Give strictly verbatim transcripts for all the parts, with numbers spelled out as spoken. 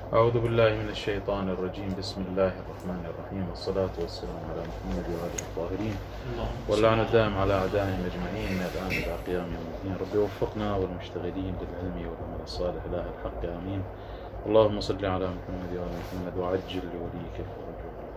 أعوذ بالله من الشيطان الرجيم. بسم الله الرحمن الرحيم، والصلاة والسلام على محمد وآله الطاهرين، واللعن الدائم على أعدائهم أجمعين من الآن إلى قيام يوم الدين. رب وفقنا والمشتغلين بالعلم والعمل الصالح إله الحق آمين. اللهم صل على محمد وآل محمد وعجل لوليك الفرج.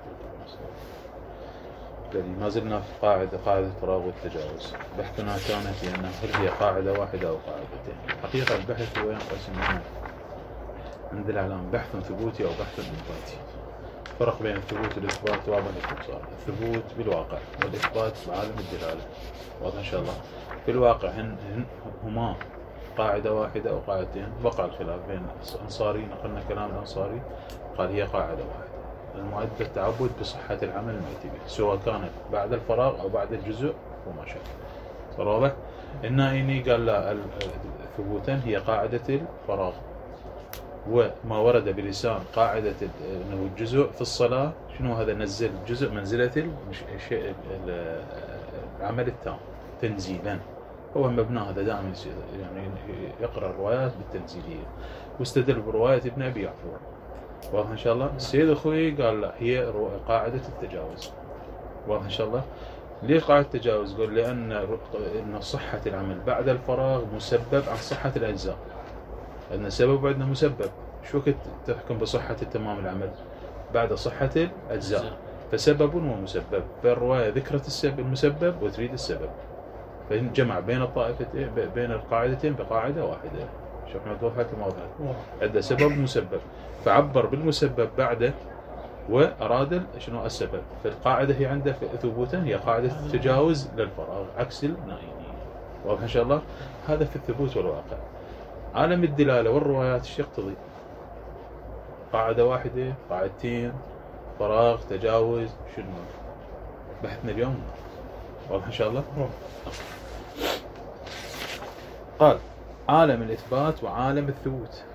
ما زلنا في قاعدة قاعدة الفراغ والتجاوز. بحثنا كان في أنه هل هي قاعدة واحدة أو قاعدتين. حقيقة البحث هو ينقسم عند الإعلام بحث ثبوتي أو بحث إثباتي. فرق بين الثبوت والإثبات واضح التفصيل. الثبوت بالواقع والإثبات بعالم الدلالة، واضح إن شاء الله. في الواقع هن هن هما قاعدة واحدة أو قاعدتين. وقع الخلاف بين الأنصاري، نقلنا كلام الأنصاري قال هي قاعدة واحدة. المؤدى التعبد بصحة العمل المعتبر سواء كانت بعد الفراغ أو بعد الجزء وما شابه. صار واضح؟ النائني قال لا، ثبوتا هي قاعدة الفراغ، وما ورد بلسان قاعدة أنه الجزء في الصلاة شنو هذا؟ نزل جزء منزلة العمل التام تنزيلا. هو مبنى هذا دائما يعني يقرأ الروايات بالتنزيلية، واستدل برواية ابن أبي يعفور. واضح إن شاء الله. السيد أخوي قال لا، هي قاعدة التجاوز. واضح إن شاء الله. ليش قاعدة التجاوز؟ قال لأن إن صحة العمل بعد الفراغ مسبب عن صحة الأجزاء. أن السبب عندنا مسبب. شو وقت تحكم بصحة تمام العمل؟ بعد صحة الأجزاء، فسبب ومسبب. فالرواية ذكرت السبب المسبب وتريد السبب، فجمع بين الطائفتين بين القاعدتين بقاعدة واحدة. شوف احنا وضحت الموضوع. عندنا سبب ومسبب، فعبر بالمسبب بعده وأراد شنو السبب. فالقاعدة هي عنده ثبوتا هي قاعدة التجاوز للفراغ عكس النائني. واضح إن شاء الله. هذا في الثبوت والواقع. عالم الدلالة والروايات ايش يقتضي؟ قاعدة واحدة، قاعدتين، فراغ، تجاوز، شنو بحثنا اليوم؟ واضح إن شاء الله. قال عالم الإثبات وعالم الثبوت.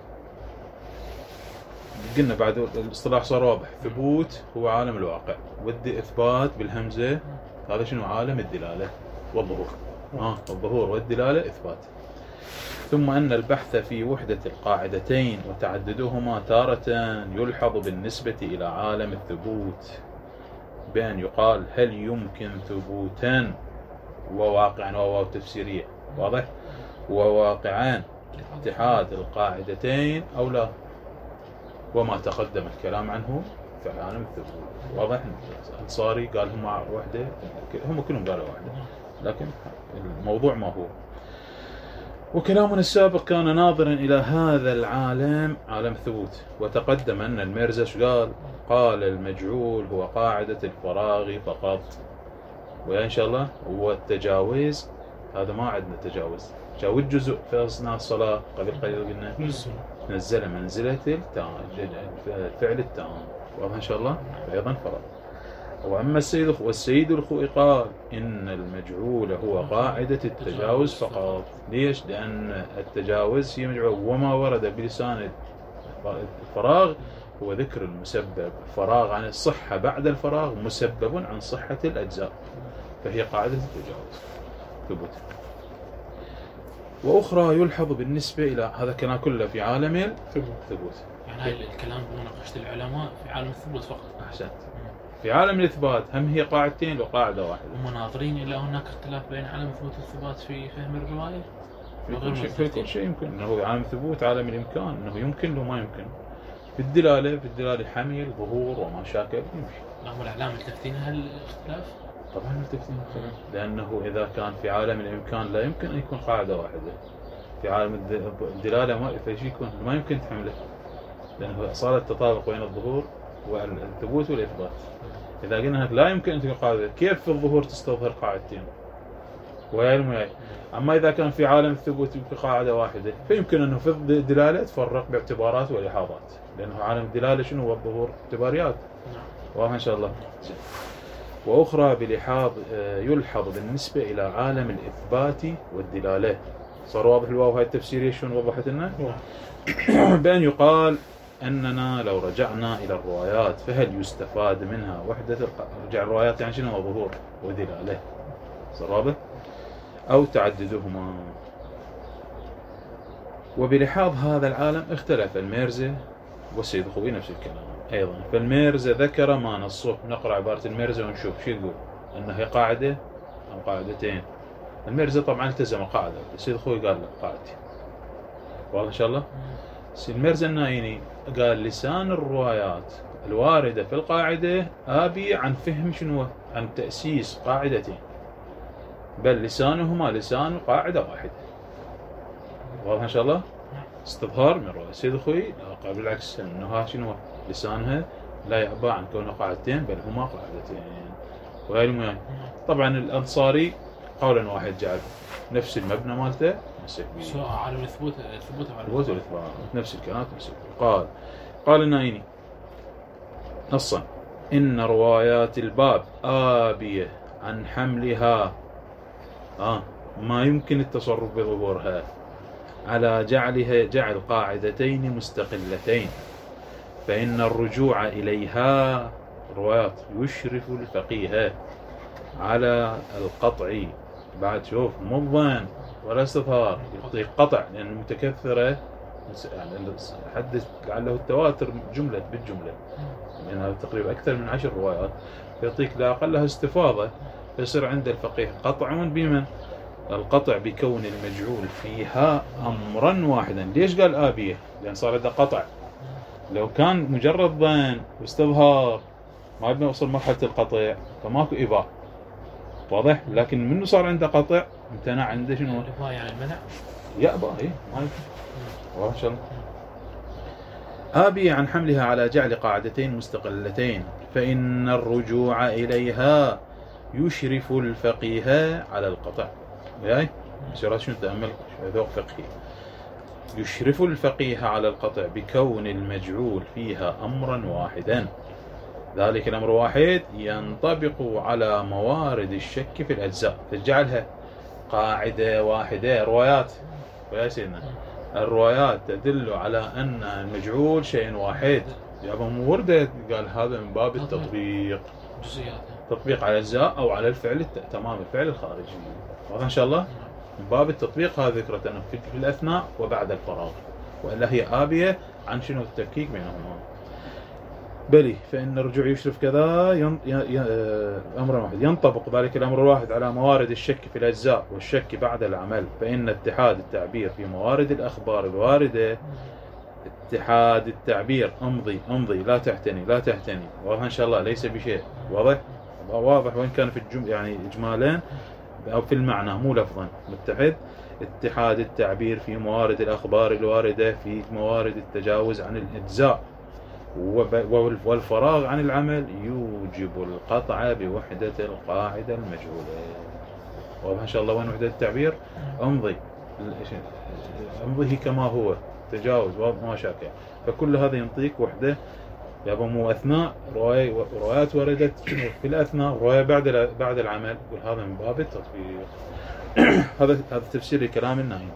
قلنا بعد الاصطلاح صار واضح. ثبوت هو عالم الواقع، ودي إثبات بالهمزة هذا شنو؟ عالم الدلالة والظهور. آه الظهور والدلالة إثبات. ثم أن البحث في وحدة القاعدتين وتعددهما تارة يلحظ بالنسبة إلى عالم الثبوت بأن يقال هل يمكن ثبوتا وواقعا وواو تفسيرية، واضح، وواقعان اتحاد القاعدتين أو لا، وما تقدم الكلام عنه في عالم الثبوت. واضح. الأنصاري قال هم واحدة، هم كلهم قالوا واحدة، لكن الموضوع ما هو. وكلامنا السابق كان ناظرا إلى هذا العالم عالم الثبوت. وتقدم أن الميرزا قال قال المجعول هو قاعدة الفراغ فقط. وإن شاء الله هو التجاوز هذا ما عندنا تجاوز. تجاوز جزء في أثناء الصلاة قبل قليل قلنا نزل منزلة التام الفعل التام. واضح إن شاء الله. أيضا فرق. وأما السيد والسيد الخوئي قال إن المجعول هو قاعدة التجاوز فقط. ليش؟ لأن التجاوز هي مجعول، وما ورد بلسان الفراغ هو ذكر المسبب. فراغ عن الصحة بعد الفراغ مسبب عن صحة الأجزاء، فهي قاعدة التجاوز ثبوت. وأخرى يلحظ بالنسبة إلى هذا كان كله في عالم الثبوت. يعني هاي الكلام مناقشة العلماء في عالم الثبوت فقط. أحسنت. في عالم الإثبات هم هي قاعدتين وقاعدة واحدة. ومناظرين إلى هناك اختلاف بين عالم الثبوت والإثبات في فهم الرواية. في كل شيء يمكن. إنه عالم الثبوت عالم الإمكان، إنه يمكن وما يمكن. في الدلالة في الدلالة حمل ظهور وما شاكل يمشي. نعم. الأعلام ملتفتين هالاختلاف؟ طبعا ملتفتين، لأنه إذا كان في عالم الإمكان لا يمكن أن يكون قاعدة واحدة. في عالم الدلالة ما فيش يكون ما يمكن تحمله، لأنه صار التطابق بين الظهور والثبوت والإثبات. إذا قلنا لا يمكن أن تكون قاعدة، كيف في الظهور تستظهر قاعدتين؟ وهي المياه. أما إذا كان في عالم الثبوت يمكن قاعدة واحدة، فيمكن أنه في الدلالة تفرق باعتبارات والإحاضات، لأنه عالم الدلالة شنو هو؟ الظهور اعتباريات. واضح إن شاء الله. وأخرى بلحاظ يلحظ بالنسبة إلى عالم الإثبات والدلالة. صار واضح الواو هاي التفسيرية شنو وضحت لنا؟ بأن يقال أننا لو رجعنا إلى الروايات فهل يستفاد منها وحدة الق... رجع الروايات يعني شنو؟ ظهور ودلالة. صار واضح؟ أو تعددهما. وبلحاظ هذا العالم اختلف الميرزا والسيد الخوي نفس الكلام أيضا. فالميرزا ذكر ما نصه. نقرأ عبارة الميرزا ونشوف شو يقول، أنها هي قاعدة أم قاعدتين. الميرزا طبعا التزم القاعدة، السيد الخوي قال لا قاعدتين. واضح إن شاء الله؟ الميرزا النايني قال لسان الروايات الواردة في القاعدة آبي عن فهم شنو، عن تأسيس قاعدتين، بل لسانهما لسان قاعدة واحدة. واضح إن شاء الله؟ استظهار من رواية السيد الخوي لا، بالعكس أنها شنو لسانها لا يعبى عن كونه قاعدتين بل هما قاعدتين. وهي المهم طبعا الأنصاري قولا واحد جعل نفس المبنى مالته مسك بيه سواء على الثبوت الثبوت على الثبوت والإثبات نفس الكلمات مسك. قال قال النايني نصا إن روايات الباب آبية عن حملها آه ما يمكن التصرف بظهورها على جعلها جعل قاعدتين مستقلتين، فإن الرجوع إليها روايات يشرف الفقيه على القطع. بعد شوف مو الظن ولا استظهار، يعطيك قطع لأن متكثرة يعني حدث لعله التواتر جملة بالجملة، لأنها يعني تقريبا أكثر من عشر روايات، يعطيك لا أقلها استفاضة، فيصير عند الفقيه قطع بمن؟ القطع بكون المجعول فيها أمرا واحدا. ليش قال آبية؟ لأن صار عنده قطع. لو كان مجرد ظن واستظهار ما بنوصل مرحلة القطع فماكو إباء. واضح؟ لكن منه صار عنده قطع امتنع عنده شنو؟ الإباء يعني المنع؟ يأبى إيه ما يمكن. واضح إن شاء الله؟ آبية عن حملها على جعل قاعدتين مستقلتين، فإن الرجوع إليها يشرف الفقيه على القطع. وياي شو شنو تأمل ذوق فقهي. يشرف الفقيه على القطع بكون المجعول فيها أمرا واحدا، ذلك الأمر واحد ينطبق على موارد الشك في الأجزاء، تجعلها قاعدة واحدة. روايات ويا سيدنا الروايات تدل على أن المجعول شيء واحد، يعني مو وردة قال هذا من باب التطبيق، جزئيات تطبيق على الأجزاء أو على الفعل تمام الفعل الخارجي. واضح إن شاء الله؟ من باب التطبيق هذه ذكرت في الأثناء وبعد الفراغ، وإلا هي آبية عن شنو التفكيك بينهما. بلي فإن الرجوع يشرف كذا ين... ي... ي... أمر واحد ينطبق ذلك الأمر الواحد على موارد الشك في الأجزاء والشك بعد العمل، فإن اتحاد التعبير في موارد الأخبار الواردة اتحاد التعبير امضي امضي لا تحتني لا تحتني. واضح إن شاء الله ليس بشيء. واضح واضح وإن كان في الجم... يعني إجمالا أو في المعنى مو لفظا متحد. اتحاد التعبير في موارد الأخبار الواردة في موارد التجاوز عن الإجزاء والفراغ عن العمل يوجب القطع بوحدة القاعدة المجهولة. واضح إن شاء الله وين وحدة التعبير؟ امضي امضيه كما هو تجاوز وما شاكل، فكل هذا ينطيك وحدة. يابا مو أثناء رواية روايات وردت في الأثناء رواية بعد بعد العمل، يقول هذا من باب التطبيق. هذا هذا تفسير الكلام النايم.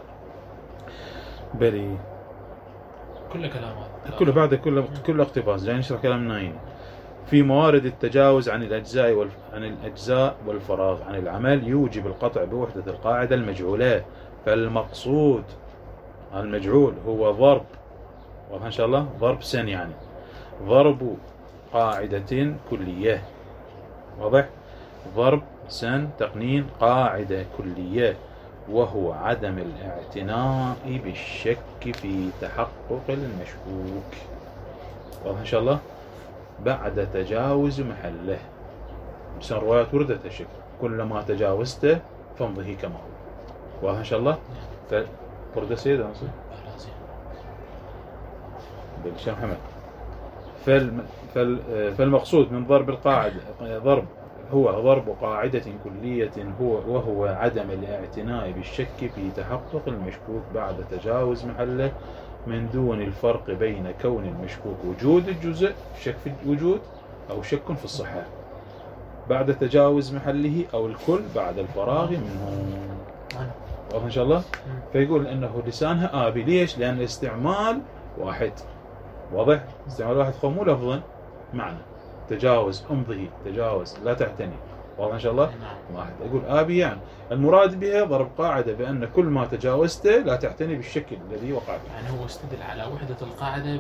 بلي كل كلام كله بعد كل كل اقتباس جاي نشرح كلام النايم. في موارد التجاوز عن الأجزاء والف... عن الأجزاء والفراغ عن العمل يوجب القطع بوحدة القاعدة المجهولة. فالمقصود المجهول هو ضرب، واضح إن شاء الله؟ ضرب سن يعني ضرب قاعدة كلية. واضح؟ ضرب سن تقنين قاعدة كلية، وهو عدم الاعتناء بالشك في تحقق المشكوك. واضح إن شاء الله؟ بعد تجاوز محله. بس روايات وردت الشك كلما تجاوزته فامضه كما هو. واضح إن شاء الله؟ فرد سيدة نصير بالشام محمد. فالم... فال... فالمقصود من ضرب القاعدة ضرب هو ضرب قاعدة كلية هو وهو عدم الاعتناء بالشك في تحقق المشكوك بعد تجاوز محله، من دون الفرق بين كون المشكوك وجود الجزء شك في الوجود أو شك في الصحة بعد تجاوز محله، أو الكل بعد الفراغ منه. واضح إن شاء الله؟ فيقول أنه لسانها آبي. ليش؟ لأن الاستعمال واحد. واضح؟ استعمال واحد خو مو لفظا معنى. تجاوز امضه تجاوز لا تعتني. واضح إن شاء الله؟ واحد يقول آبي يعني المراد بها ضرب قاعدة بأن كل ما تجاوزته لا تعتني بالشكل الذي وقع فيه. يعني هو استدل على وحدة القاعدة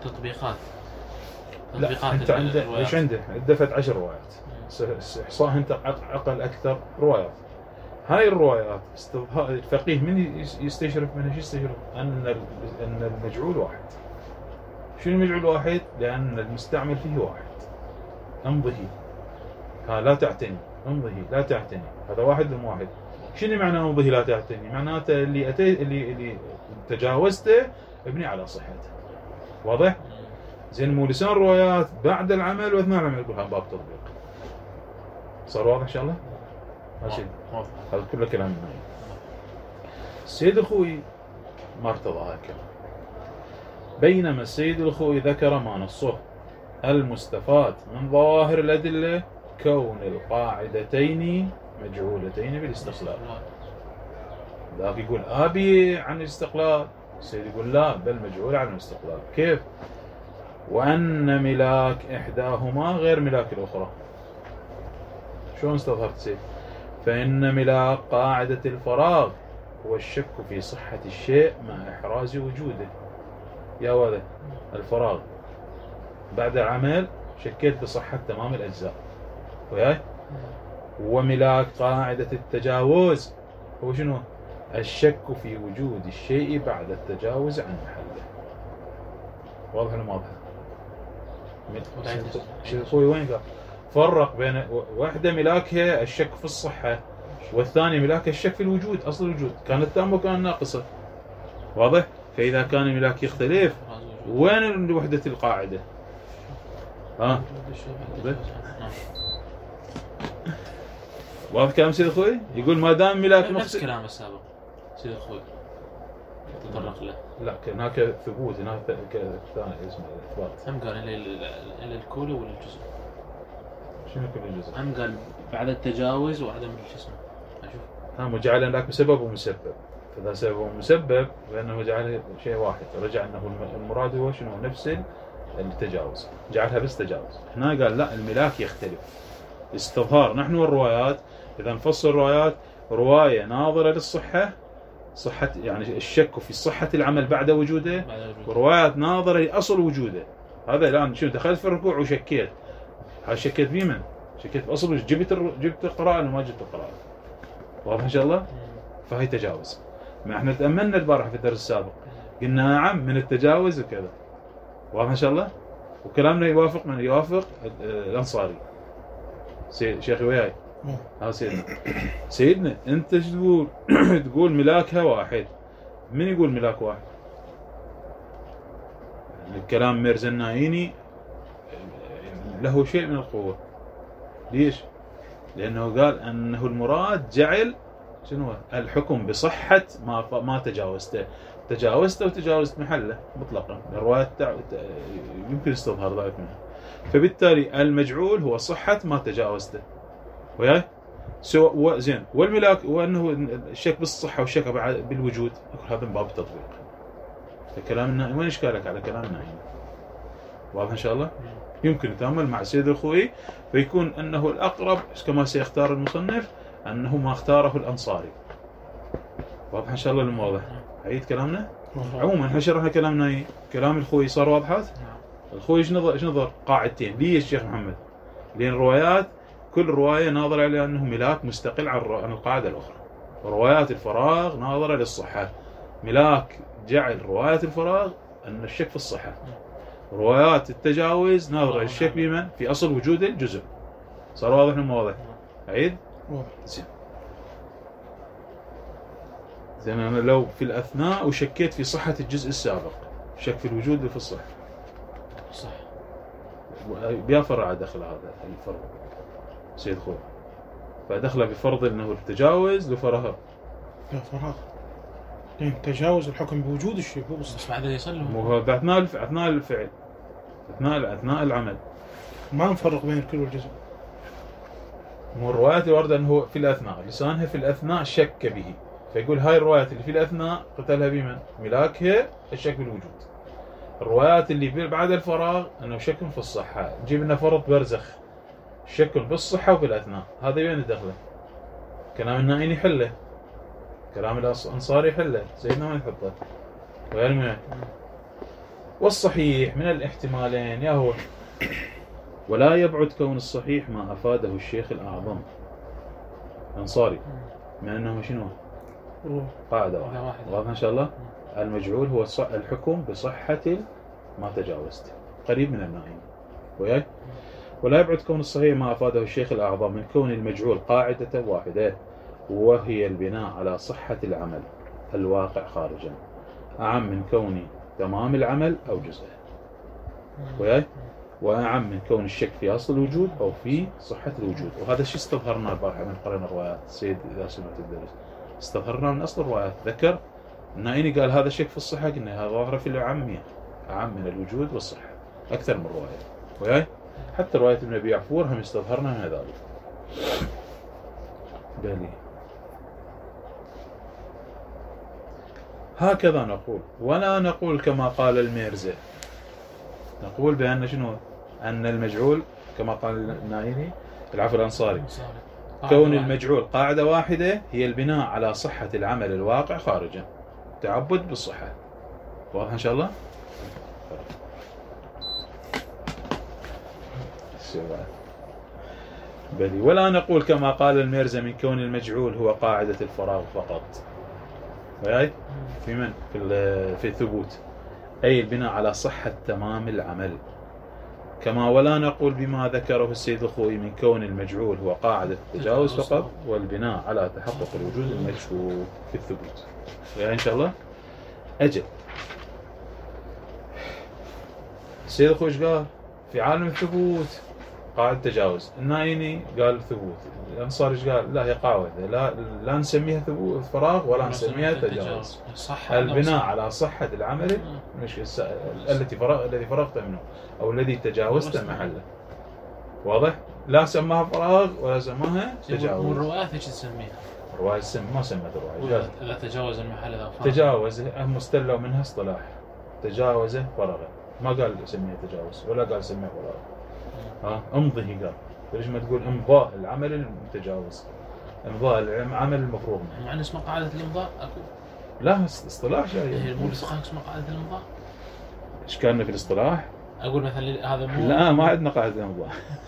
تطبيقات لا تطبيقات انت عندك الروايات. ايش عنده؟ دفت عشر روايات، احصاها انت اقل اكثر روايات. هاي الروايات استظهار الفقيه من يستشرف منها؟ شو يستشرف؟ ان ان المجعول واحد. شنو المجعول واحد؟ لان المستعمل فيه واحد. امضه ها لا تعتني، امضه لا تعتني، هذا واحد من واحد. شنو معنى امضه لا تعتني؟ معناته اللي اتيت اللي اللي تجاوزته ابني على صحته. واضح؟ زين مو لسان روايات بعد العمل واثناء العمل يقول هذا باب تطبيق. صار واضح ان شاء الله؟ ماشي. هذا كله كلام مني. السيد الخوئي ما ارتضى هذا الكلام. بينما السيد الخوئي ذكر ما نصه المستفاد من ظواهر الأدلة كون القاعدتين مجعولتين بالاستقلال. ذاك يقول آبي عن الاستقلال، السيد يقول لا بل مجعول عن الاستقلال. كيف؟ وأن ملاك إحداهما غير ملاك الأخرى. شلون استظهرت سيد؟ فإن ملاك قاعدة الفراغ هو الشك في صحة الشيء مع إحراز وجوده. يا ولد الفراغ بعد العمل شكيت بصحة تمام الأجزاء وياي. وملاك قاعدة التجاوز هو شنو؟ الشك في وجود الشيء بعد التجاوز عن محله. واضح ولا ما واضح؟ شيء اخوي وين قال؟ فرق بين واحدة ملاكها الشك في الصحة والثاني ملاكها الشك في الوجود، أصل الوجود كانت تامة وكانت ناقصة. واضح؟ فإذا كان الملاك يختلف وين وحدة القاعدة؟ ها؟ واضح كلام سيد اخوي؟ يقول ما دام ملاك نفس كلام السابق سيد اخوي تطرق له. لا هناك ثبوت، هناك ثاني اسمه اثبات. هم قال الى الكل ولا الجزء؟ شنو كل الجزء؟ هم قال بعد التجاوز وعدم الجسم. اشوف هم جعل هناك بسبب ومسبب، فإذا سبب ومسبب فإنه جعل شيء واحد، رجع أنه المراد هو شنو؟ نفس التجاوز، جعلها بس تجاوز. هنا قال لا الملاك يختلف. استظهار نحن والروايات، إذا نفصل الروايات رواية ناظرة للصحة، صحة يعني الشك في صحة العمل بعد وجوده، وروايات ناظرة لأصل وجوده. هذا الآن شنو دخلت في الركوع وشكيت، هذا شكيت بمن؟ شكيت بأصل وجود، جبت الر... جبت القراءة ولا ما جبت القراءة؟ واضح إن شاء الله؟ فهي تجاوز. ما احنا تأملنا البارحة في الدرس السابق قلنا نعم من التجاوز وكذا. واضح إن شاء الله؟ وكلامنا يوافق من يوافق الأنصاري. سيد شيخي وياي ها سيدنا سيدنا انت ايش تقول؟ تقول ملاكها واحد. من يقول ملاك واحد؟ الكلام ميرزا النايني له شيء من القوة. ليش؟ لأنه قال أنه المراد جعل شنو الحكم بصحة ما ما تجاوزته، تجاوزته وتجاوزت محله مطلقا. الروايات يمكن استظهار ذلك منها. فبالتالي المجعول هو صحة ما تجاوزته وياي. سو زين والملاك وانه الشك بالصحة والشك بالوجود هذا من باب التطبيق. الكلام النائم وين اشكالك على كلام النائم؟ واضح ان شاء الله؟ يمكن نتأمل مع سيد الخوئي فيكون انه الاقرب كما سيختار المصنف انه ما اختاره الانصاري. واضح ان شاء الله المواضح؟ عيد كلامنا؟ عموما احنا شرحنا كلامنا، كلام الخوئي صار واضحات؟ الخوئي ايش نظر ايش نظر قاعدتين. ليش شيخ محمد؟ لان الروايات كل روايه ناظره الى انه ملاك مستقل عن القاعده الاخرى. روايات الفراغ ناظره للصحه، ملاك جعل روايات الفراغ ان الشك في الصحه. روايات التجاوز ناظره للشك بمن؟ في اصل وجود الجزء. صار واضح ولا واضح؟ عيد؟ زين. زين انا لو في الاثناء وشكيت في صحه الجزء السابق، شك في الوجود وفي الصحه. صح. بيا فرع دخل هذا الفرع سيد خوي، فدخل بفرض انه التجاوز لفراغ. لا فراغ. لين تجاوز الحكم بوجود الشيء هو بس بعد يصلهم. مو هو اثناء الف... اثناء الفعل، اثناء اثناء العمل. ما نفرق بين الكل والجزء. مو الروايات الواردة انه في الاثناء، لسانها في الاثناء شك به، فيقول هاي الروايات اللي في الاثناء قتلها بمن؟ ملاكها الشك بالوجود. الروايات اللي بعد الفراغ انه شك في الصحه، نجيب لنا فرض برزخ شك بالصحه وفي الاثناء. هذا وين دخله؟ كلام النائين يحله، كلام الانصاري يحله، سيدنا ما يحطه. ويا والصحيح من الاحتمالين يا هو ولا يبعد كون الصحيح ما أفاده الشيخ الأعظم الأنصاري من أنه شنو قاعدة واحدة واضح إن شاء الله. المجعول هو الحكم بصحة ما تجاوزت قريب من النائم وياي. ولا يبعد كون الصحيح ما أفاده الشيخ الأعظم من كون المجعول قاعدة واحدة وهي البناء على صحة العمل الواقع خارجا أعم من كون تمام العمل أو جزءه وياي، وأعم من كون الشك في أصل الوجود أو في صحة الوجود. وهذا الشيء استظهرنا البارحة من قرأنا الروايات السيد إذا سمعت الدرس استظهرنا من أصل الروايات. ذكر النائني قال هذا الشك في الصحة قلنا هذا ظاهر في الأعمية أعم من الوجود والصحة أكثر من رواية وياي. حتى رواية ابن أبي عفور هم استظهرنا من ذلك. بالي هكذا نقول ولا نقول كما قال الميرزا. نقول بأن شنو أن المجعول كما قال النائني العفو الأنصاري كون المجعول قاعدة واحدة هي البناء على صحة العمل الواقع خارجا تعبد بالصحة. واضح إن شاء الله. بلي ولا نقول كما قال الميرزا من كون المجعول هو قاعدة الفراغ فقط وياي في من في في الثبوت أي البناء على صحة تمام العمل. كما ولا نقول بما ذكره السيد الخوئي من كون المجعول هو قاعدة التجاوز فقط والبناء على تحقق الوجود المشكوك في الثبوت وياي إن شاء الله. أجل السيد الخوئي قال في عالم الثبوت قاعدة تجاوز. النائني قال ثبوت. الأنصاري قال لا هي قاعدة لا لا نسميها ثبوت فراغ ولا نسميها تجاوز. البناء على صحة العمل مش التي فرغ الذي فرغت منه أو الذي تجاوزت محله. واضح؟ لا سماها فراغ ولا سماها تجاوز. والروايات ايش تسميها؟ الرواية سم ما سمت الرواية. إذا تجاوز المحل إذا فرغ. تجاوز مستلوا منها اصطلاح. تجاوز فرغ. ما قال سميها تجاوز ولا قال سميها فراغ. ها امضي قال. ليش ما تقول امضاء العمل المتجاوز امضاء العمل المفروغ منه. مع ان اسمه قاعدة الامضاء اكو لا اصطلاح جاي. هي مو الاصطلاح اسمه قاعدة الامضاء. ايش كان في الاصطلاح؟ اقول مثلا هذا مو لا ما عندنا قاعدة الامضاء.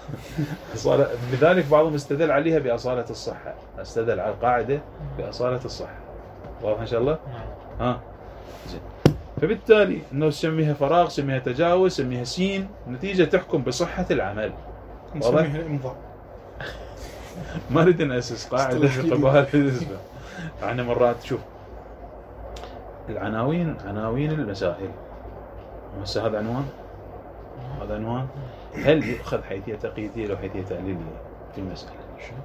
لذلك بعضهم استدل عليها بأصالة الصحة. استدل على القاعدة بأصالة الصحة. واضح ان شاء الله؟ نعم. ها زين. فبالتالي انه سميها فراغ سميها تجاوز سميها سين نتيجة تحكم بصحة العمل. نسميها الامضاء. ما نريد نأسس قاعدة في قبائل النسبة. يعني مرات شوف العناوين عناوين المسائل. هسه هذا عنوان هذا عنوان هل يؤخذ حيثية تقييدية أو حيثية تعليلية في المسألة؟ شو؟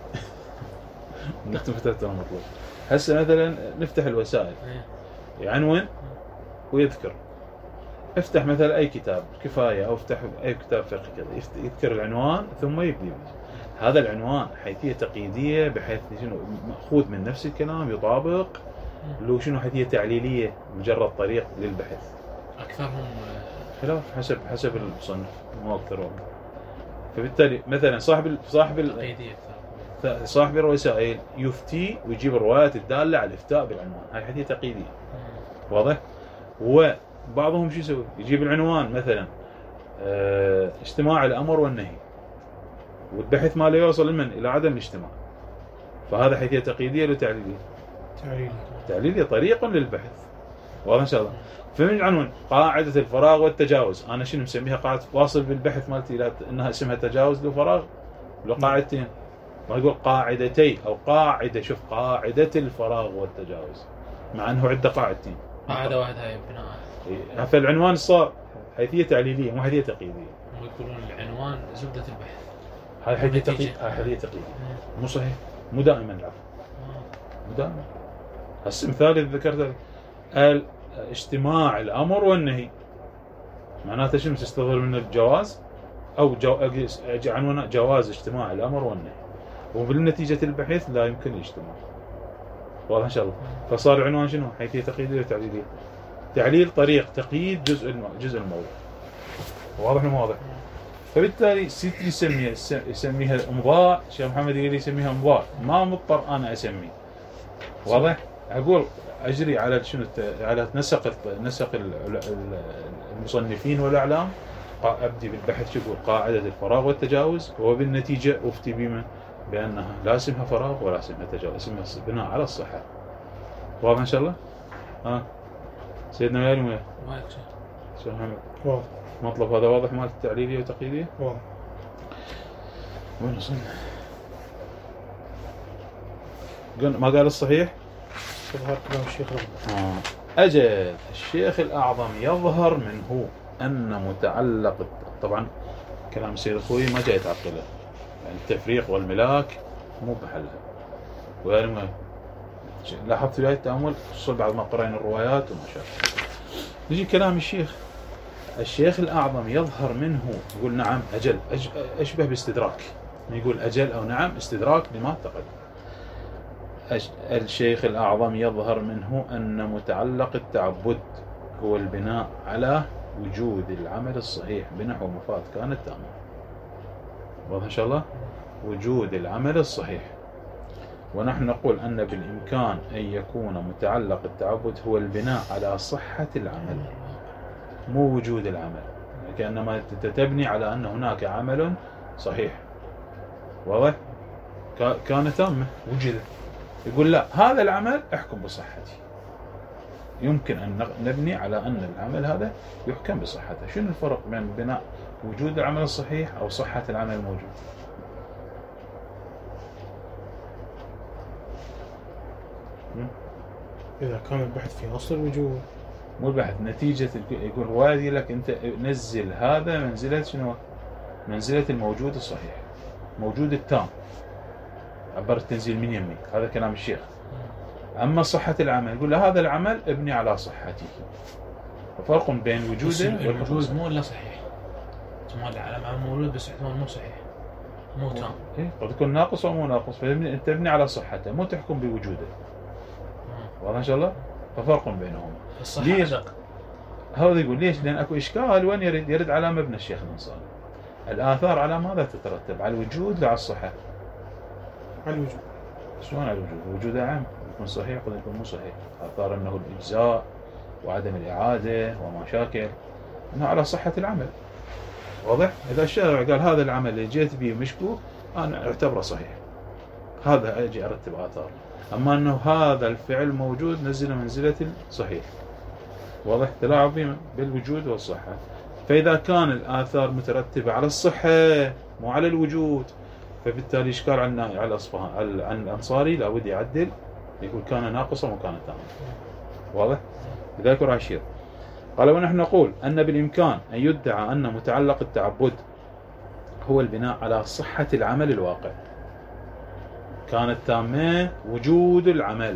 نختم فترة مطلوب. هسه مثلا نفتح الوسائل يعنون ويذكر. افتح مثلا أي كتاب كفاية أو افتح أي كتاب فقهي كذا يذكر العنوان ثم يبدي هذا العنوان حيثية تقييدية بحيث شنو مأخوذ من نفس الكلام يطابق لو شنو حيثية تعليلية مجرد طريق للبحث. أكثرهم خلاف حسب حسب المصنف مو أكثرهم. فبالتالي مثلا صاحب صاحب تقييدية صاحب الرسائل يفتي ويجيب الروايات الدالة على الإفتاء بالعنوان هاي حيثية تقييدية. واضح؟ وبعضهم شو يسوي؟ يجيب العنوان مثلا اه اجتماع الأمر والنهي والبحث ما لا يوصل لمن إلى عدم الاجتماع. فهذا حيثية تقييدية ولا تعليلية؟ تعليلية. تعليلية طريق للبحث. واضح إن شاء الله. فمن العنوان قاعدة الفراغ والتجاوز. أنا شنو مسميها قاعدة واصل بالبحث مالتي لا إنها اسمها تجاوز لو فراغ لو قاعدتين. ما يقول قاعدتي أو قاعدة. شوف قاعدة الفراغ والتجاوز مع أنه عدة قاعدتين. قاعدة واحدة هي بناء. فالعنوان صار حيثية تعليلية مو حيثية تقييدية. ويقولون العنوان زبدة البحث. هاي حيثية تقييدية. هاي حيثية تقييدية. مو صحيح. مو دائما العفو. مو دائما. هسه مثال اللي ذكرته قال اجتماع الأمر والنهي معناته شنو تستظهر من الجواز أو جو... عنوان جواز اجتماع الأمر والنهي وبالنتيجة البحث لا يمكن الاجتماع. واضح إن شاء الله. فصار عنوان شنو حيثية تقييدية وتعليلية. تعليل طريق تقييد جزء الم... جزء الموضوع. واضح ولا واضح؟ فبالتالي ست يسميها يسميها امضاء. شيخ محمد يقول يسميها امضاء ما مضطر أنا أسمي. واضح؟ أقول اجري على شنو الت- على نسق الت- نسق ال- ال- المصنفين والاعلام، قا- ابدي بالبحث شو يقول قاعده الفراغ والتجاوز، وبالنتيجه افتي بما بانها لا اسمها فراغ ولا اسمها تجاوز، اسمها بناء على الصحه. واضح ان شاء الله؟ ها سيدنا وياي وياي وايد شيء. شو محمد؟ واضح المطلب هذا واضح مال التعليليه والتقييديه؟ واضح. وين وصلنا؟ قلنا ما قال الصحيح؟ تظهر كلام الشيخ رغم. آه. أجل الشيخ الأعظم يظهر منه أن متعلق الت- طبعا كلام السيد أخوي ما جاي تعقله، يعني التفريق والملاك مو بحلها. ويعني لاحظت وياي التأمل خصوصا بعد ما قرأنا الروايات وما شابه. يجي كلام الشيخ الشيخ الأعظم يظهر منه، يقول نعم أجل أج- أشبه باستدراك، يقول أجل أو نعم استدراك لما تقدم. الشيخ الأعظم يظهر منه أن متعلق التعبد هو البناء على وجود العمل الصحيح بنحو مفاد كانت تامة. واضح إن شاء الله؟ وجود العمل الصحيح. ونحن نقول أن بالإمكان أن يكون متعلق التعبد هو البناء على صحة العمل، مو وجود العمل، كأنما تبني على أن هناك عمل صحيح. واضح؟ كان تامة وجد، يقول لا هذا العمل احكم بصحته. يمكن أن نبني على أن العمل هذا يحكم بصحته. شنو الفرق بين بناء وجود العمل الصحيح أو صحة العمل الموجود؟ إذا كان البحث في أصل الوجود، مو البحث، نتيجة يقول وايد لك أنت نزل هذا منزلة شنو؟ منزلة الموجود الصحيح، موجود التام. عبر التنزيل من يمي، هذا كلام الشيخ. أما صحة العمل يقول هذا العمل ابني على صحته. فرق بين وجوده الوجود مو إلا صحيح، احتمال العمل مولود بس احتمال مو صحيح مو تام. إيه قد يكون ناقص أو مو ناقص، فأنت تبني على صحته مو تحكم بوجوده. واضح إن شاء الله؟ ففرق بينهم. ليش؟ هذا يقول ليش؟ لأن أكو إشكال وين يرد؟ يرد على مبنى الشيخ الأنصاري. الآثار على ماذا تترتب؟ على الوجود لا على الصحة؟ على الوجود. شلون على الوجود؟ وجوده عام، يكون صحيح قد يكون مو صحيح. آثار أنه الإجزاء وعدم الإعادة وما شاكل، أنه على صحة العمل. واضح؟ إذا الشارع قال هذا العمل اللي جيت به مشكوك أنا أعتبره صحيح، هذا أجي أرتب آثار. أما أنه هذا الفعل موجود نزل منزلة الصحيح. واضح؟ تلاعب بالوجود والصحة. فإذا كان الآثار مترتبة على الصحة مو على الوجود، فبالتالي إشكال عن على أصفهان عن الأنصاري لابد يعدل، يقول كان ناقصا وكان تاما. واضح؟ لذلك راح يشير. قال ونحن نقول أن بالإمكان أن يدعى أن متعلق التعبد هو البناء على صحة العمل الواقع. كانت تامة وجود العمل،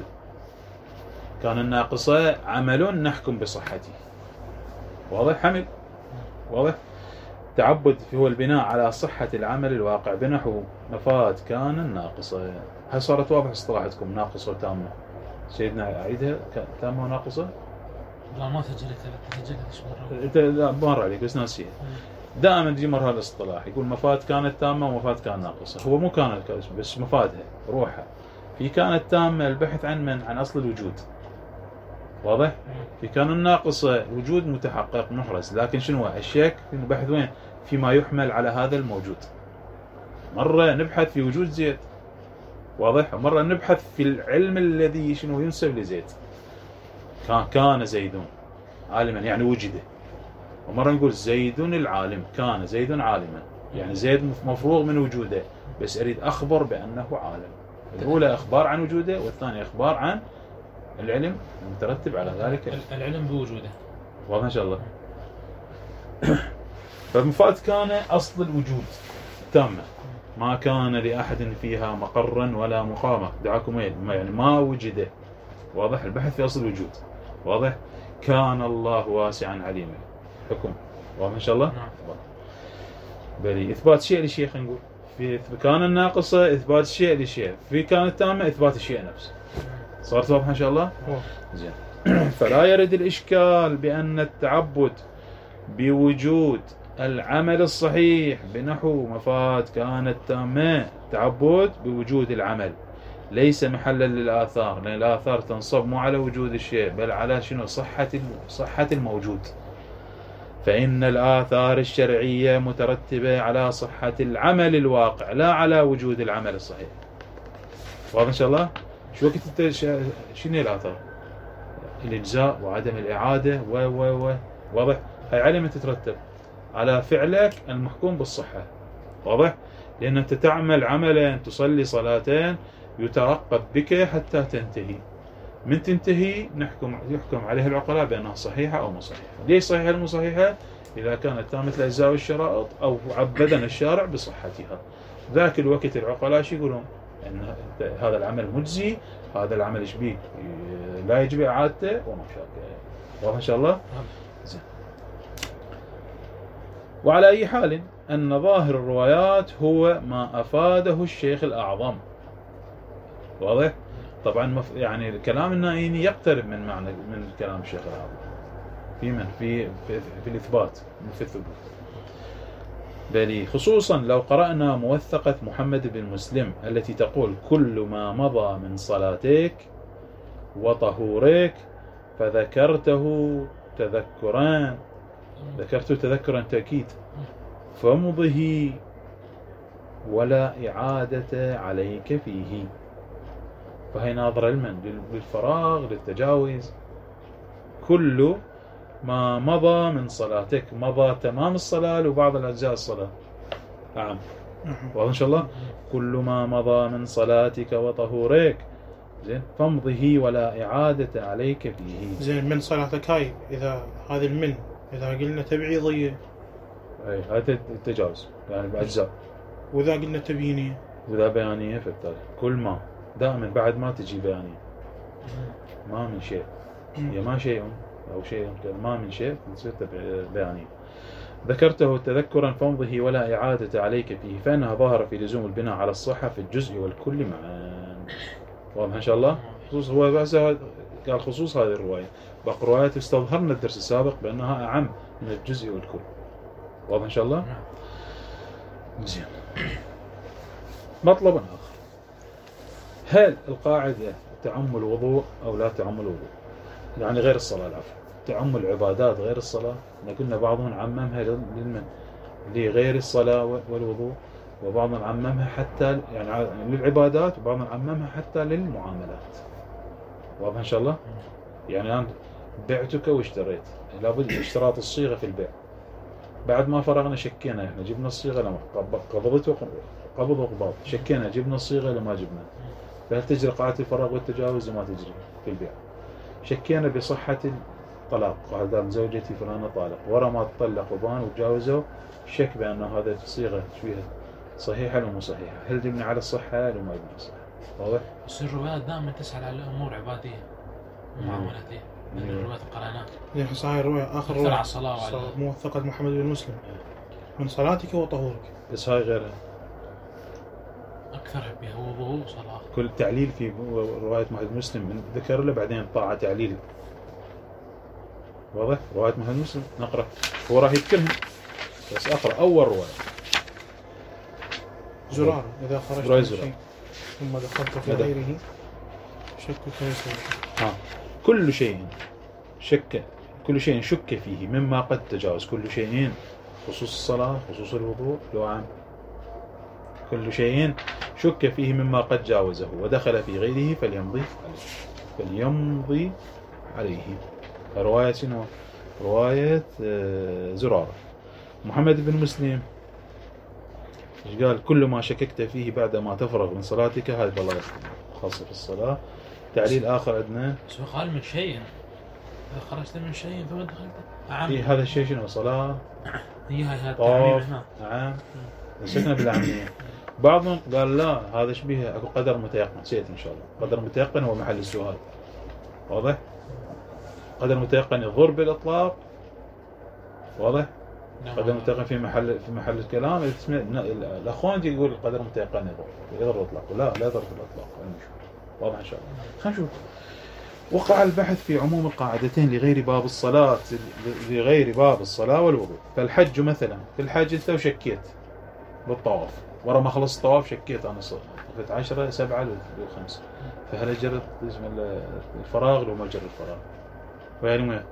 كان الناقصة عمل نحكم بصحته. واضح حمل؟ واضح؟ تعبد هو البناء على صحة العمل الواقع بنحو مفاد كان الناقصة. هل صارت واضح اصطلاحاتكم ناقصة وتامة؟ سيدنا أعيدها تامة وناقصة؟ لا ما سجلت سجلت ايش مره. انت لا مر عليك بس ناسيها. دائما تجي مر هذا الاصطلاح، يقول مفاد كانت تامة ومفاد كان ناقصة. هو مو كانت بس مفادها روحها. في كانت تامة البحث عن من؟ عن أصل الوجود. واضح؟ في كان الناقصة الوجود متحقق محرز، لكن شنو الشك في البحث وين؟ فيما يحمل على هذا الموجود. مرة نبحث في وجود زيد، واضح؟ ومرة نبحث في العلم الذي شنو ينسب لزيد. كان كان زيد عالما يعني وجده. ومرة نقول زيد العالم، كان زيد عالما يعني زيد مفروغ من وجوده، بس أريد أخبر بأنه عالم. الأولى إخبار عن وجوده، والثانية إخبار عن العلم المترتب على ذلك العلم بوجوده. واضح إن شاء الله. فمفاد كان أصل الوجود تامة، ما كان لأحد فيها مقرا ولا مقامة، دعاكم يعني ما وجده. واضح؟ البحث في أصل الوجود. واضح؟ كان الله واسعا عليما، حكم. واضح إن شاء الله؟ نعم. بلي إثبات شيء لشيء، خلينا نقول في كان الناقصة إثبات شيء لشيء، في كان التامة إثبات الشيء نفسه. صارت واضحة إن شاء الله؟ زين. فلا يرد الإشكال بأن التعبد بوجود العمل الصحيح بنحو مفاد كانت تامة، تعبد بوجود العمل، ليس محلا للآثار، لأن الآثار تنصب مو على وجود الشيء بل على شنو؟ صحة صحة الموجود. فإن الآثار الشرعية مترتبة على صحة العمل الواقع لا على وجود العمل الصحيح. واضح إن شاء الله؟ شو وقت أنت شنو الآثار؟ الإجزاء وعدم الإعادة و و و واضح؟ هاي على من تترتب؟ على فعلك المحكوم بالصحة. واضح؟ لأن أنت تعمل عملا، تصلي صلاتين، يترقب بك حتى تنتهي. من تنتهي نحكم يحكم عليها العقلاء بأنها صحيحة أو مو صحيحة. ليش صحيحة أو مو صحيحة؟ إذا كانت تامة الأجزاء والشرائط أو عبدنا الشارع بصحتها. ذاك الوقت العقلاء شو يقولون؟ أن هذا العمل مجزي، هذا العمل إيش بيه؟ لا يجب إعادته وما شابه. واضح إن شاء الله؟ زين. وعلى أي حال أن ظاهر الروايات هو ما أفاده الشيخ الأعظم. واضح؟ طبعا يعني كلام النائيني يقترب من معنى من كلام الشيخ الأعظم في من في في, في الإثبات في الثبوت. بل خصوصا لو قرأنا موثقة محمد بن مسلم التي تقول: كل ما مضى من صلاتك وطهورك فذكرته تذكران، ذكرته تذكرا تأكيد، فمضه ولا إعادة عليك فيه. فهي ناظرة لمن؟ للفراغ، للتجاوز. كل ما مضى من صلاتك، مضى تمام الصلاة وبعض الأجزاء الصلاة. نعم. واضح إن شاء الله؟ كل ما مضى من صلاتك وطهورك، زين، فمضه ولا إعادة عليك فيه. زين، من صلاتك هاي إذا هذه المن إذا قلنا تبعيضية، أي هذا التجاوز يعني بأجزاء. وإذا قلنا تبيينية، وإذا بيانية فبالتالي كل ما دائما بعد ما تجي بيانية، ما من شيء، هي ما شيء أو شيء، ما من شيء تصير بيانية. ذكرته تذكرا فمضه ولا إعادة عليك فيه، فإنها ظاهرة في لزوم البناء على الصحة في الجزء والكل معا. واضح إن شاء الله؟ خصوص هو بس قال خصوص هذه الرواية. باقي الروايات استظهرنا الدرس السابق بأنها أعم من الجزء والكل. واضح إن شاء الله؟ زين. مطلب آخر: هل القاعدة تعم الوضوء أو لا تعم الوضوء؟ يعني غير الصلاة، العفو، تعم العبادات غير الصلاة. قلنا بعضهم عممها للمن؟ لغير الصلاة والوضوء، وبعضهم عممها حتى يعني للعبادات، وبعضهم عممها حتى للمعاملات. واضح إن شاء الله؟ يعني أنا بعتك واشتريت، لابد اشتراط الصيغة في البيع. بعد ما فرغنا شكينا، احنا جبنا الصيغة لما قبضته قبض وقباض، شكينا جبنا الصيغة لما جبنا. فهل تجري قاعدة الفراغ والتجاوز وما تجري في البيع؟ شكينا بصحة الطلاق، قال زوجتي فلانة طالق، ورا ما تطلق وبان وتجاوزوا، شك بأن هذا الصيغة فيها صحيحة ولا مو صحيحة، هل تبني على الصحة ولا ما يبني الصحة؟ واضح؟ بس الروايات دائما تسأل على الأمور عبادية ومعاملاتية من الروايات القرآنات. يعني صحيح الرواية آخر رواية الصلاة وعلى موثقة محمد بن مسلم: من صلاتك وطهورك. بس هاي غيرها أكثر بها وضوء وصلاة. كل تعليل في رواية محمد مسلم من ذكر له بعدين طاعة تعليل. واضح؟ رواية محمد مسلم نقرأ، هو راح يذكرهم بس أقرأ أول رواية. زرار: إذا خرجت من شيء ثم دخلت في غيره شكك يسوي. ها كل شيء شك كل شيء شك فيه مما قد تجاوز. كل شيء خصوص الصلاة، خصوص الوضوء، لو عام كل شيء شك فيه مما قد جاوزه ودخل في غيره فليمضي عليه فليمضي عليه. رواية شنو؟ رواية زرارة. محمد بن مسلم قال: كل ما شككت فيه بعد ما تفرغ من صلاتك، هذا والله خاصة في الصلاة. تعليل آخر عندنا: سو قال من شيء، إذا خرجت من شيء ثم دخلت. نعم. إيه هذا الشيء شنو؟ صلاة، هي هاي هذا طواف. نعم. مسكنا بالعامية. بعضهم قال لا، هذا شبيه أكو قدر متيقن. نسيت إن شاء الله. قدر متيقن هو محل السؤال. واضح؟ قدر متيقن يضر بالإطلاق. واضح؟ قدر متيقن في محل في محل الكلام. الأخوان يقول القدر متيقن يضر يضر الإطلاق. لا لا يضر بالإطلاق. واضح إن شاء الله. خلينا نشوف. وقع البحث في عموم القاعدتين لغير باب الصلاة لغير باب الصلاة والوضوء. فالحج مثلا، في الحج أنت وشكيت بالطواف. ورا ما خلصت الطواف شكيت أنا صرت قلت عشرة سبعة لخمسة، فهل أجر الفراغ لو ما أجر الفراغ ويعني وين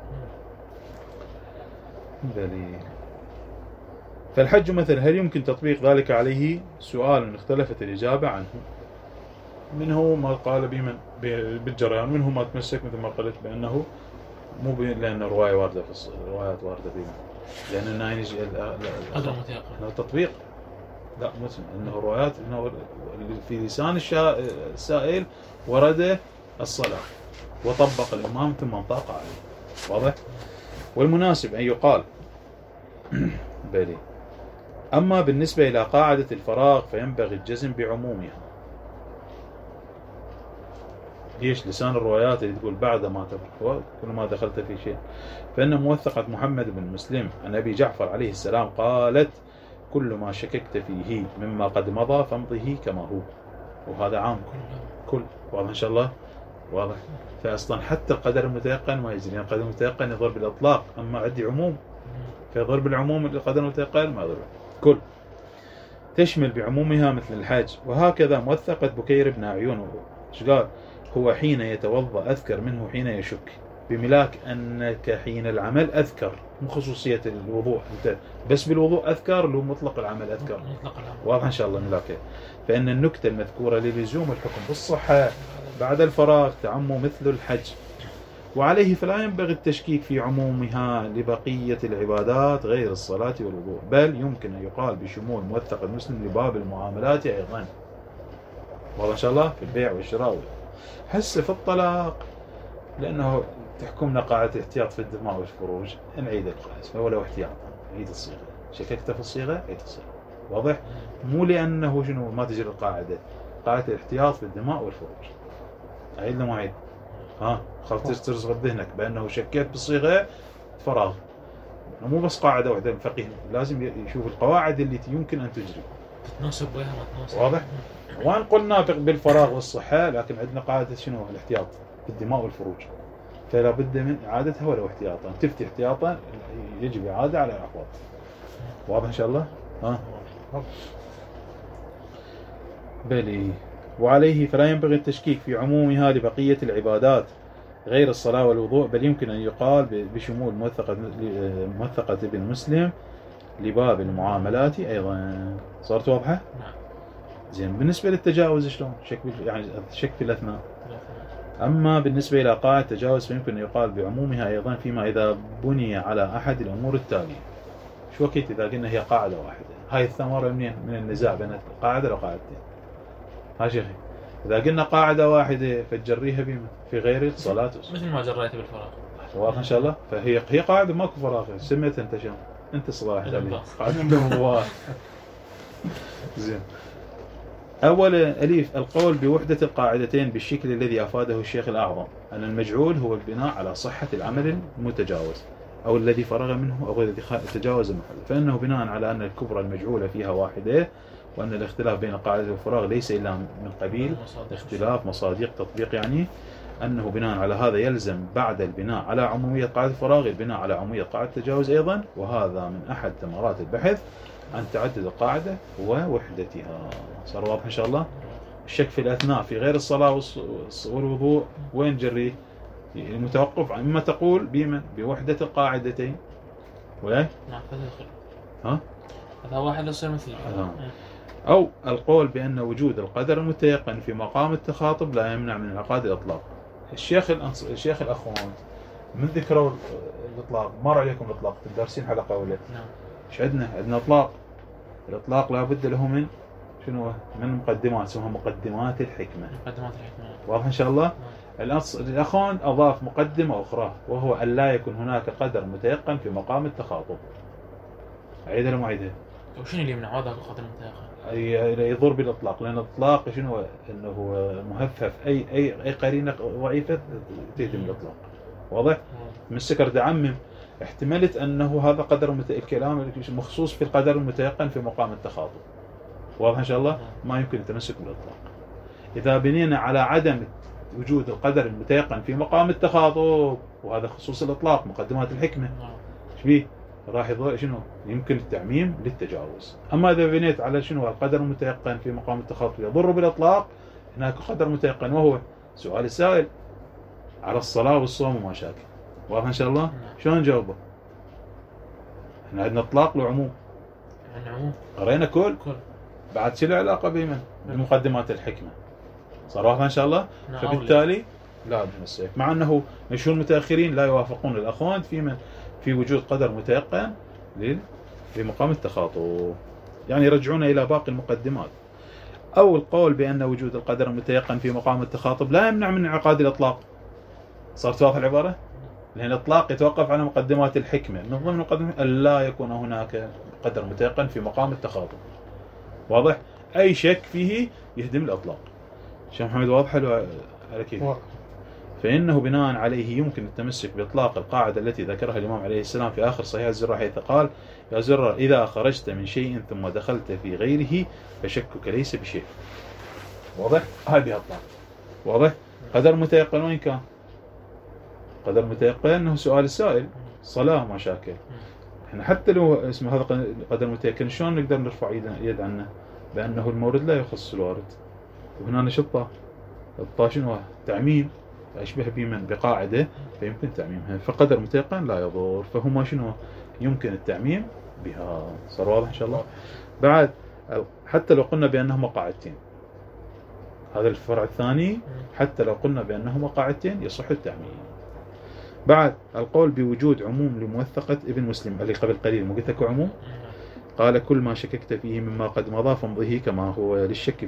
بلي. فالحج مثل هل يمكن تطبيق ذلك عليه؟ سؤال اختلفت الإجابة عنه. منه ما قال بمن بالجريان، منه ما تمسك مثل ما قلت بأنه مو لأن الرواية واردة في الروايات واردة بمن، لأن الناين يجي التطبيق لا مسلم انه روايات انه في لسان السائل ورد الصلاة وطبق الإمام ثم انطاق عليه. واضح؟ والمناسب أن يقال بلي. أما بالنسبة إلى قاعدة الفراغ فينبغي الجزم بعمومها. ليش؟ لسان الروايات اللي تقول بعد ما تفرق كل ما دخلت في شيء، فإن موثقة محمد بن مسلم عن أبي جعفر عليه السلام قالت كل ما شككت فيه مما قد مضى فامضه كما هو. وهذا عام كل. واضح إن شاء الله؟ واضح. فأصلا حتى القدر المتيقن ما يجري، القدر المتيقن يضرب بالإطلاق، أما عندي عموم فيضرب بالعموم القدر المتيقن ما يضرب كل. تشمل بعمومها مثل الحج. وهكذا موثقة بكير بن عيون ايش قال؟ هو حين يتوضأ أذكر منه حين يشك، بملاك أنك حين العمل أذكر، مو خصوصية الوضوء، أنت بس بالوضوء أذكر لو مطلق العمل أذكر. مطلق العمل. واضح إن شاء الله ملاك. فإن النكتة المذكورة للزوم الحكم بالصحة بعد الفراغ تعم مثل الحج، وعليه فلا ينبغي التشكيك في عمومها لبقية العبادات غير الصلاة والوضوء، بل يمكن أن يقال بشمول موثق المسلم لباب المعاملات أيضا. والله إن شاء الله في البيع والشراء. هسه في الطلاق لأنه تحكمنا قاعدة احتياط في الدماء والفروج، نعيد القياس ولو احتياطا، عيد الصيغة. شككت في الصيغة عيد الصيغة. واضح؟ مو لأنه شنو ما تجري القاعدة، قاعدة الاحتياط في الدماء والفروج. عيد لما عيد ها خلت ترزق بذهنك بأنه شكيت بالصيغة فراغ. مو بس قاعدة واحدة، الفقيه لازم يشوف القواعد اللي يمكن أن تجري تتناسب وياها ما تناسب. واضح؟ وان قلنا بالفراغ والصحة، لكن عندنا قاعدة شنو؟ الاحتياط في الدماء والفروج، فلا بد من إعادتها ولو احتياطا. تفتي احتياطا يجب إعادة على الأحواض. واضح إن شاء الله؟ ها؟ بلي. وعليه فلا ينبغي التشكيك في عمومها لبقية العبادات غير الصلاة والوضوء، بل يمكن أن يقال بشمول موثقة موثقة ابن مسلم لباب المعاملات أيضا. صارت واضحة؟ نعم. زين. بالنسبة للتجاوز شلون؟ شك يعني شك في الأثناء. أما بالنسبة إلى قاعدة التجاوز فيمكن أن يقال بعمومها أيضا فيما إذا بني على أحد الأمور التالية. شو وقت إذا قلنا هي قاعدة واحدة؟ هاي الثمرة منين؟ من النزاع بين قاعدة وقاعدتين. ها شيخي، إذا قلنا قاعدة واحدة فتجريها بما في غير الصلاة مثل ما جريت بالفراغ. واضح إن شاء الله؟ فهي هي قاعدة ماكو فراغ. سميت أنت شلون؟ أنت صلاح قاعدة بالمضاد. زين. أولا أليف القول بوحدة القاعدتين بالشكل الذي أفاده الشيخ الأعظم، أن المجعول هو البناء على صحة العمل المتجاوز أو الذي فرغ منه أو الذي تجاوز محله، فإنه بناء على أن الكبرى المجعولة فيها واحدة، وأن الاختلاف بين القاعدة والفراغ ليس إلا من قبيل اختلاف مصادق تطبيق، يعني أنه بناء على هذا يلزم بعد البناء على عمومية قاعدة الفراغ البناء على عمومية قاعدة التجاوز أيضا. وهذا من أحد ثمرات البحث عن تعدد القاعدة ووحدتها. صار واضح إن شاء الله؟ الشك في الأثناء في غير الصلاة والوضوء وين جريه؟ المتوقف عن ما تقول بمن؟ بوحدة القاعدتين. وين؟ نعم فتدخل. ها؟ هذا واحد يصير مثل. أو القول بأن وجود القدر المتيقن في مقام التخاطب لا يمنع من انعقاد الإطلاق. الشيخ الأنص... الشيخ الأخوان من ذكروا الإطلاق مر عليكم الإطلاق في الدارسين حلقة ولا؟ نعم. إيش عندنا؟ عندنا إطلاق. الإطلاق لا بد له من شنو؟ من مقدمات اسمها مقدمات الحكمة. مقدمات الحكمة. واضح إن شاء الله؟ الأص... الأخوان أضاف مقدمة أخرى وهو أن لا يكون هناك قدر متيقن في مقام التخاطب. عيدها لو معيدها. وشنو اللي يمنع هذا القدر المتيقن؟ يضر بالإطلاق، لأن الإطلاق شنو؟ إنه مهفف أي أي أي قرينة ضعيفة تهدم الإطلاق. واضح؟ من السكر تعمم احتملت أنه هذا قدر مت... الكلام مخصوص في القدر المتيقن في مقام التخاطب. واضح إن شاء الله؟ ما يمكن التمسك بالإطلاق. إذا بنينا على عدم وجود القدر المتيقن في مقام التخاطب، وهذا خصوص الإطلاق مقدمات الحكمة. إيش بيه؟ راح يظل شنو يمكن التعميم للتجاوز. اما اذا بنيت على شنو القدر المتيقن في مقام التخاطب يضر بالاطلاق، هناك قدر متيقن وهو سؤال السائل على الصلاه والصوم وما شاكل. واضح ان شاء الله؟ شلون نجاوبه؟ احنا عندنا اطلاق وعموم. عموم قرينا كل كل بعد شو العلاقه بمن؟ بمقدمات الحكمه. صار واضح ان شاء الله؟ نعم. فبالتالي لا من السيف، مع انه مشهور المتاخرين لا يوافقون الاخوان في من في وجود قدر متيقن لل لمقام التخاطب، يعني يرجعون الى باقي المقدمات. او القول بان وجود القدر المتيقن في مقام التخاطب لا يمنع من انعقاد الاطلاق. صارت واضحه العباره؟ لان الاطلاق يتوقف على مقدمات الحكمه، من ضمن مقدمات الا يكون هناك قدر متيقن في مقام التخاطب. واضح؟ اي شك فيه يهدم الاطلاق. شيخ محمد واضح على كيف؟ فإنه بناء عليه يمكن التمسك بإطلاق القاعدة التي ذكرها الإمام عليه السلام في آخر صحيح الزرار، حيث قال: يا زرار إذا خرجت من شيء ثم دخلت في غيره فشكك ليس بشيء. واضح؟ هذه أطلاق. واضح؟ قدر متيقن وين كان؟ قدر متيقن أنه سؤال السائل صلاة مشاكل. احنا حتى لو اسمه هذا قدر متيقن شلون نقدر نرفع يد عنه؟ بأنه المورد لا يخص الوارد. وهنا نشطة الطاشن تعميم أشبه بمن بقاعدة فيمكن تعميمها، فقدر متيقن لا يضر، فهما شنو يمكن التعميم بها. صار واضح إن شاء الله؟ بعد حتى لو قلنا بأنهما قاعدتين، هذا الفرع الثاني، حتى لو قلنا بأنهما قاعدتين يصح التعميم. بعد القول بوجود عموم لموثقة ابن مسلم اللي قبل قليل مو قلت لك عموم؟ قال: كل ما شككت فيه مما قد مضى فامضه كما هو للشك